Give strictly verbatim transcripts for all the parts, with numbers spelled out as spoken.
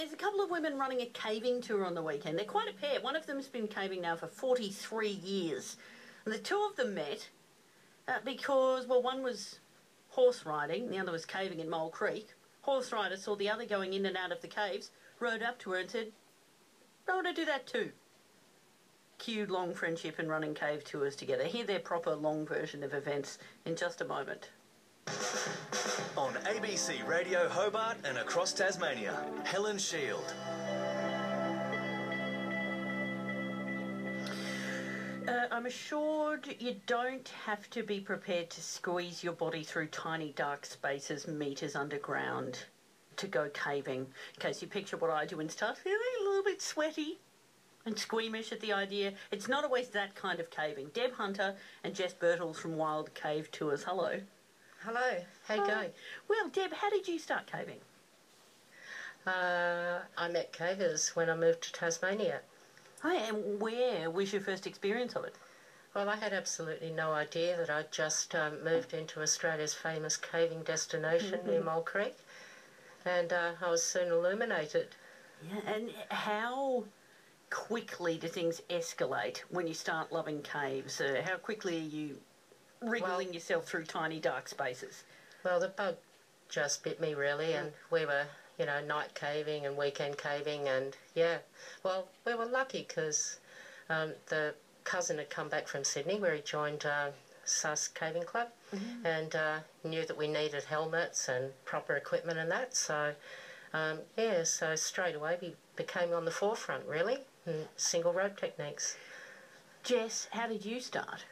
There's a couple of women running a caving tour on the weekend. They're quite a pair. One of them's been caving now for forty-three years. And the two of them met uh, because, well, one was horse riding, the other was caving in Mole Creek. Horse rider saw the other going in and out of the caves, rode up to her and said, I want to do that too. Cue long friendship and running cave tours together. Hear their proper long version of events in just a moment. On A B C Radio Hobart and across Tasmania, Helen Shield. Uh, I'm assured you don't have to be prepared to squeeze your body through tiny dark spaces metres underground to go caving. In case you picture what I do and start feeling a little bit sweaty and squeamish at the idea. It's not always that kind of caving. Deb Hunter and Jess Birtles from Wild Cave Tours. Hello. Hello, how you going? Well, Deb, how did you start caving? Uh, I met cavers when I moved to Tasmania. Oh, and where was your first experience of it? Well, I had absolutely no idea that I'd just um, moved into Australia's famous caving destination mm-hmm. near Mole Creek, and uh, I was soon illuminated. Yeah, and how quickly do things escalate when you start loving caves? Uh, how quickly are you wriggling well, yourself through tiny dark spaces? Well, the bug just bit me really, and we were, you know, night caving and weekend caving, and yeah, well, we were lucky because um, the cousin had come back from Sydney where he joined uh, S U S Caving Club, mm-hmm. and uh, knew that we needed helmets and proper equipment and that, so um, yeah, so straight away we became on the forefront really, in single rope techniques. Jess, how did you start?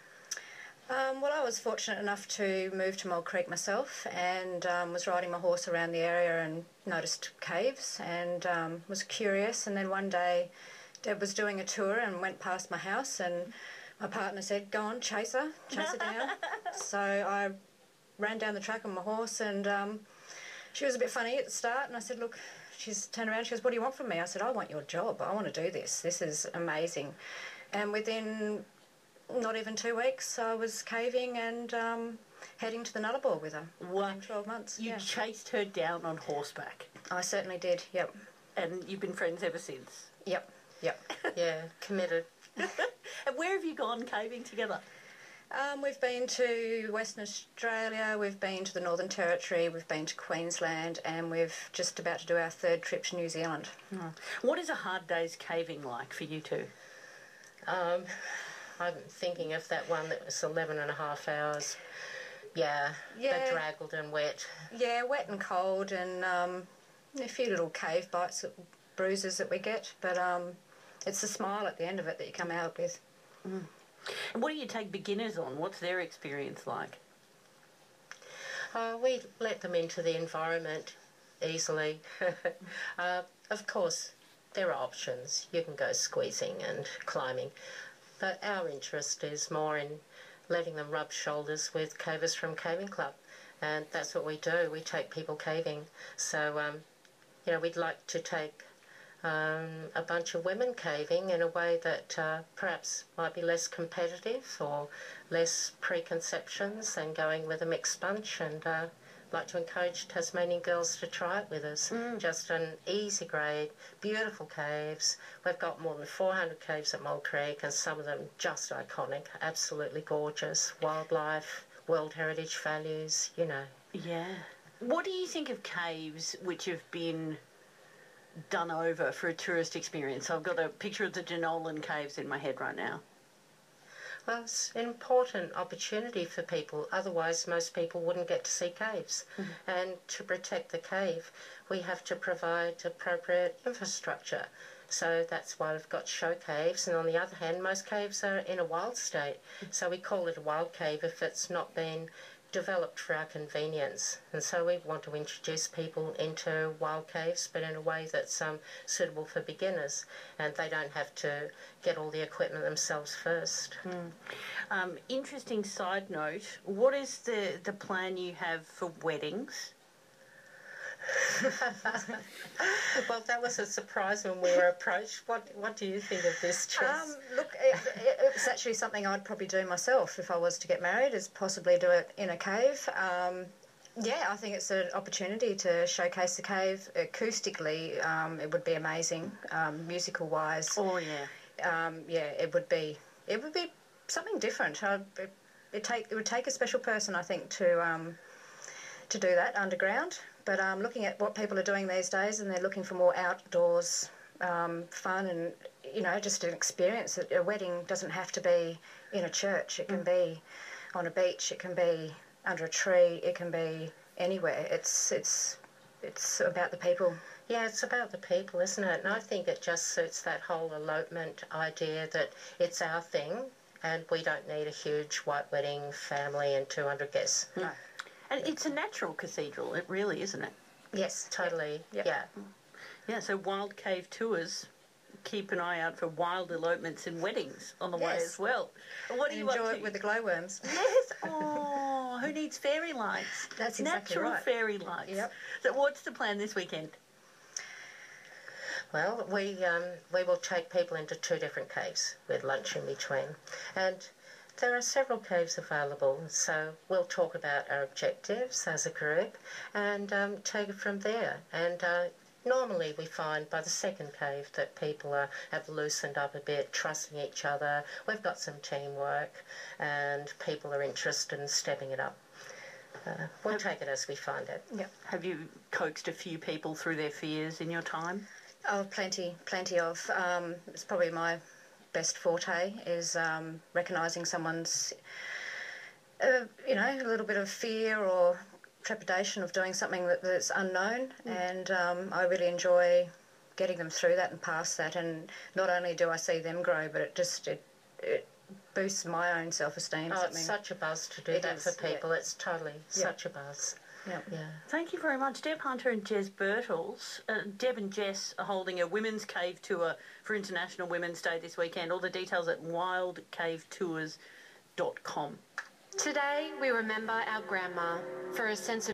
Um, well, I was fortunate enough to move to Mole Creek myself, and um, was riding my horse around the area and noticed caves, and um, was curious. And then one day Deb was doing a tour and went past my house, and my partner said, go on, chase her, chase her down. So I ran down the track on my horse, and um, she was a bit funny at the start, and I said, look, she's turned around, she goes, what do you want from me? I said, I want your job, I want to do this, this is amazing. And within not even two weeks, I was caving and um, heading to the Nullarbor with her. What? In twelve months. You yeah. chased her down on horseback? I certainly did, yep. And you've been friends ever since? Yep, yep. Yeah, committed. And where have you gone caving together? Um, we've been to Western Australia, we've been to the Northern Territory, we've been to Queensland, and we're just about to do our third trip to New Zealand. Oh. What is a hard day's caving like for you two? Um... I'm thinking of that one that was eleven and a half hours. Yeah, yeah. bedraggled and wet. Yeah, wet and cold, and um, a few little cave bites, bruises that we get. But um, it's the smile at the end of it that you come out with. Mm. And what do you take beginners on? What's their experience like? Uh, we let them into the environment easily. uh, of course, there are options. You can go squeezing and climbing. But our interest is more in letting them rub shoulders with cavers from Caving Club, and that's what we do. We take people caving. So, um, you know, we'd like to take um, a bunch of women caving in a way that uh, perhaps might be less competitive or less preconceptions than going with a mixed bunch, and uh, like to encourage Tasmanian girls to try it with us. Mm. Just an easy grade, beautiful caves. We've got more than four hundred caves at Mole Creek, and some of them just iconic, absolutely gorgeous. Wildlife, World Heritage values, you know. Yeah. What do you think of caves which have been done over for a tourist experience? I've got a picture of the Jenolan Caves in my head right now. Well, it's an important opportunity for people, otherwise most people wouldn't get to see caves. Mm-hmm. And to protect the cave, we have to provide appropriate infrastructure. So that's why we've got show caves, and on the other hand, most caves are in a wild state. Mm-hmm. So we call it a wild cave if it's not been developed for our convenience. And so we want to introduce people into wild caves, but in a way that's um, suitable for beginners, and they don't have to get all the equipment themselves first. Mm. Um, interesting side note, what is the, the plan you have for weddings? Well, that was a surprise when we were approached. What What do you think of this, Tris? Um, look, it, it, it's actually something I'd probably do myself if I was to get married, is possibly do it in a cave. Um, Yeah, I think it's an opportunity to showcase the cave acoustically. Um, it would be amazing, um, musical-wise. Oh, yeah. Um, yeah, it would be. It would be something different. Uh, it, it take it would take a special person, I think, to um, to do that underground. But um, looking at what people are doing these days, and they're looking for more outdoors um, fun, and you know, just an experience. A wedding doesn't have to be in a church. It can mm. be on a beach. It can be under a tree. It can be anywhere. It's it's it's about the people. Yeah, it's about the people, isn't it? And I think it just suits that whole elopement idea that it's our thing and we don't need a huge white wedding family and two hundred guests. No. And it's a natural cathedral, it really, isn't it? Yes, totally. Yep. Yeah. Yeah, so Wild Cave Tours, keep an eye out for wild elopements and weddings on the yes. way as well. What do you enjoy up to? it with the glowworms? Yes. Oh, who needs fairy lights? That's exactly Natural right. fairy lights. Yep. So what's the plan this weekend? Well, we um, we will take people into two different caves with lunch in between. And there are several caves available, so we'll talk about our objectives as a group and um, take it from there. And uh, normally we find by the second cave that people are, have loosened up a bit, trusting each other. We've got some teamwork and people are interested in stepping it up. Uh, we'll have, take it as we find it. Yep. Have you coaxed a few people through their fears in your time? Oh, plenty, plenty of. Um, it's probably my best forte is um, recognising someone's, uh, you know, a little bit of fear or trepidation of doing something that, that's unknown, mm. and um, I really enjoy getting them through that and past that. And not only do I see them grow, but it just it, it boosts my own self-esteem. Oh, it's such a buzz to do it that is, for people. Yeah. It's totally yeah. such a buzz. Yep. Yeah. Thank you very much, Deb Hunter and Jez Birtles. Uh, Deb and Jess are holding a women's cave tour for International Women's Day this weekend. All the details at wild cave tours dot com. Today we remember our grandma for a sense of